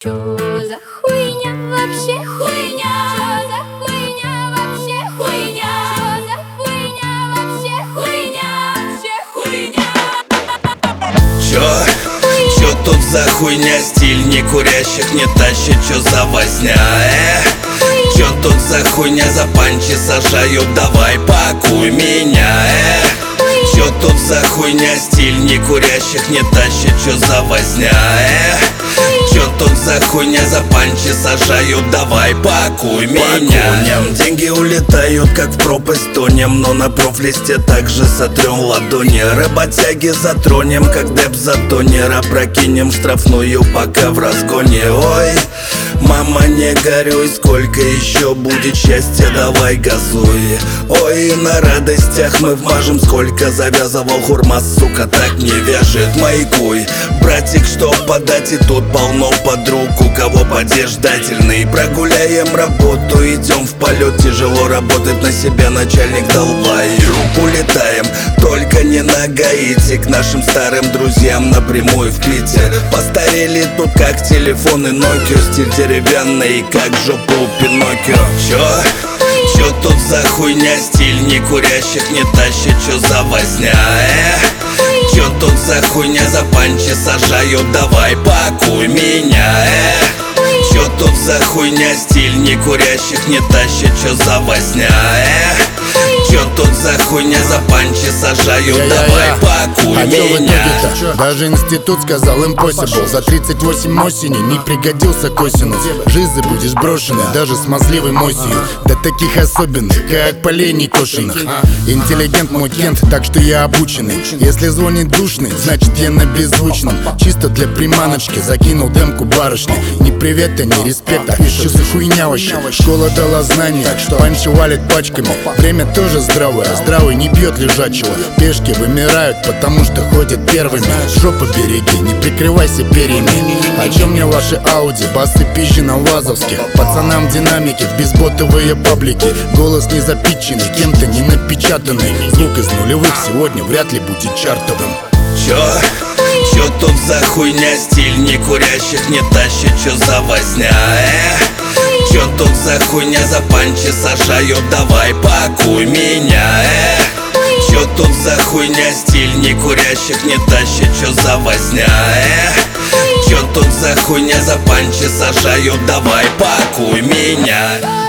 Чё за хуйня вообще хуйня? Чё за хуйня вообще хуйня? Чё за хуйня вообще хуйня? Вообще хуйня. Чё тут за хуйня? Стиль не курящих не тащит, чё за возня, Чё тут за хуйня? За панчи сажают, давай пакуй меня, Чё тут за хуйня? Стиль не курящих не тащит, чё за возня, Чё тут за хуйня? За панчи сажают, давай пакуй меня. Деньги улетают, как в пропасть тонем, но на профлисте также сотрем ладони. Работяги затронем, как деп за тонера. Прокинем штрафную, пока в разгоне. Ой, мама, не горюй, сколько еще будет счастья, давай газуй. Ой, на радостях мы вмажем, сколько завязывал хурма, сука, так не вяжет, маякуй. Братик, что подать, и тут полно подруг, у кого подъезжательный. Прогуляем работу, идем в полет, тяжело работать на себя, начальник долбай. Улетаем, только не на Гаити, к нашим старым друзьям напрямую в Питер. Постарели тут как телефоны Nokia, стиль деревянный, как жопу Пиноккио. Чё тут за хуйня? Стиль не курящих не тащит, чё за возня, Чё тут за хуйня? За панчи сажают, давай пакуй меня, Чё тут за хуйня? Стиль не курящих не тащит, чё за возня, Чё тут за хуйня? За панчи сажают, давай пакуй меня. Даже институт сказал impossible. За 38 осени не пригодился косинус. Жизнь будешь брошенный, даже смазливой мосью. До таких особенных, как полей некошенных. Интеллигент мой кент, так что я обученный. Если звонит душный, значит я на беззвучном. Чисто для приманочки закинул демку барышни. Ни привета, ни респекта, что за хуйня вообще? Школа дала знания, так что панчи валят пачками. Время тоже здравое, а здравый не бьет лежачего. Пешки вымирают, потому что ходят первыми. Жопу береги, не прикрывайся перьями. О чем мне ваши ауди, басы пизжи на Вазовске. Пацанам динамики, в безботовые паблики. Голос не запитченный, кем-то не напечатанный. Звук из нулевых сегодня вряд ли будет чартовым. Чё тут за хуйня? Стиль не курящих не тащит, чё за возня, Чё тут за хуйня? За панчи сажают, давай пакуй меня, Чё тут за хуйня? Стиль не курящих не тащит, чё за возня, Чё тут за хуйня? За панчи сажают, давай пакуй меня.